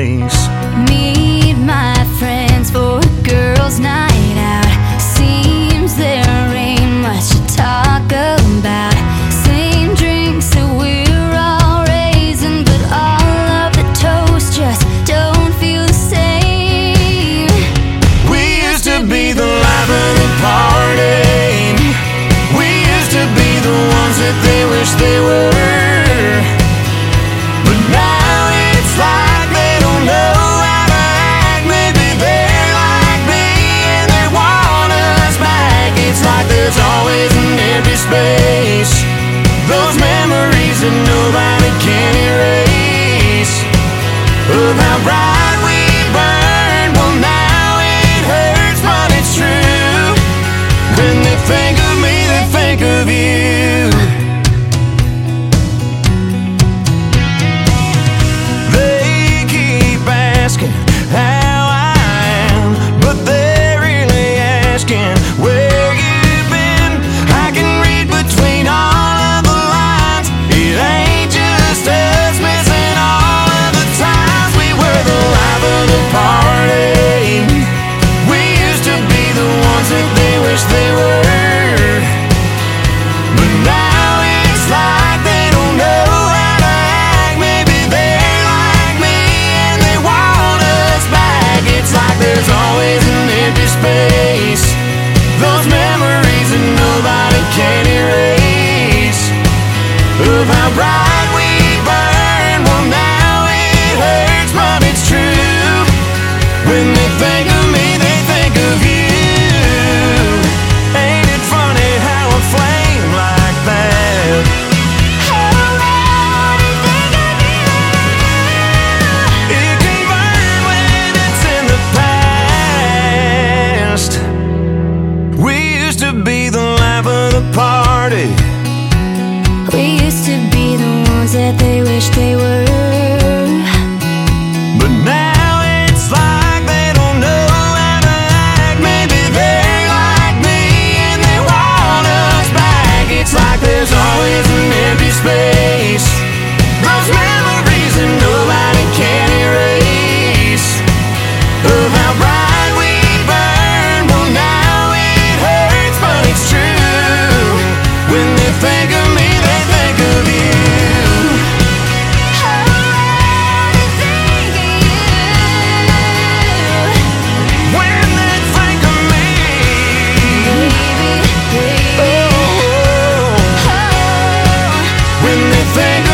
face. Meet my friends for a girls' night out. Seems there ain't much to talk about. Same drinks that we're all raising, but all of the toast just don't feel the same. We used to be the life of the party. We used to be the ones that they wish they were. But now it's like they don't know how to act. Maybe they're like me and they want us back. It's like there's always an empty space. Those memories that nobody can erase. Of how bright we burned. Well, now it hurts, but it's true. When they think of me, they think of you. They keep asking how I am, but they're really asking where you've been. I can read between all of the lines. It ain't just us missing all of the times we were the life of the party. We used to be the ones that they wish they were. But now it's like they don't know how to act. Maybe they're like me and they want us back. It's like there's always an empty space. Those memories that nobody can erase. Of how bright we burned. Well, now it hurts, but it's true. When they think of me, they think of you. Ain't it funny how a flame like that it can burn when it's in the past? We used to be the life of the party. We used to be the ones that they wish they were. But now it's like they don't know how to act. Maybe they're like me and they want us back. It's like there's always an empty space. Those memories that nobody can erase. Of how bright we burned. Well, now it hurts, but it's true. When they think of me, they think of you. When they think of me, oh, when they think